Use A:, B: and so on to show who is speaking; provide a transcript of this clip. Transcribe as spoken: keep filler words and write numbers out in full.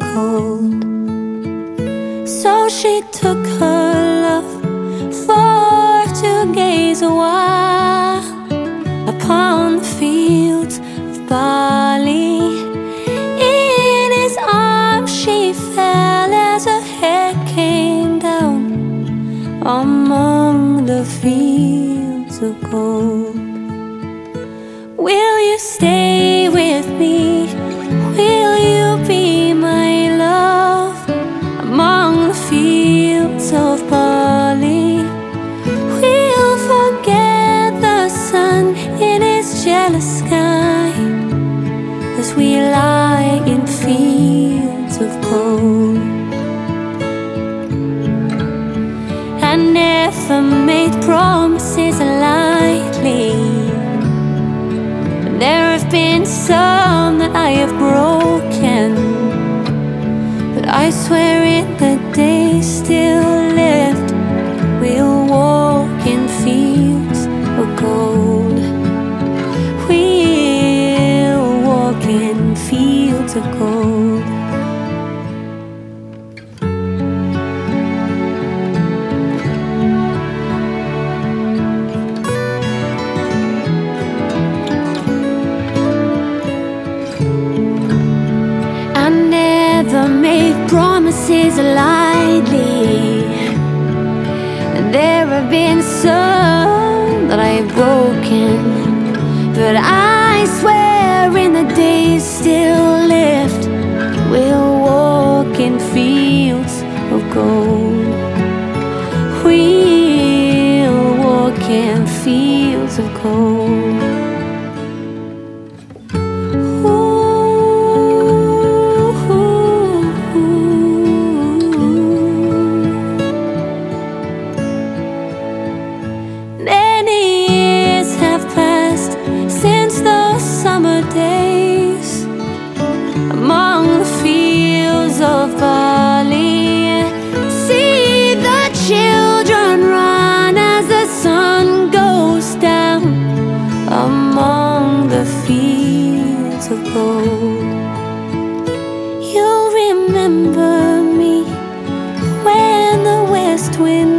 A: cold. So she took her love for to gaze a while upon the fields of barley. In his arms she fell as her head came down among the fields of gold. Will you stay with me? Will you be my love among the fields of barley? We'll forget the sun in his jealous sky as we lie in fields of gold. I never made promises lightly. There have been some that I have broken, but I swear in the days still left, we'll walk in fields of gold. We'll walk in fields of gold. Never made promises lightly, and there have been some that I've broken, but I swear in the days still left, we'll walk in fields of gold. We'll walk in fields of gold. Days among the fields of barley, see the children run as the sun goes down among the fields of gold. You'll remember me when the west wind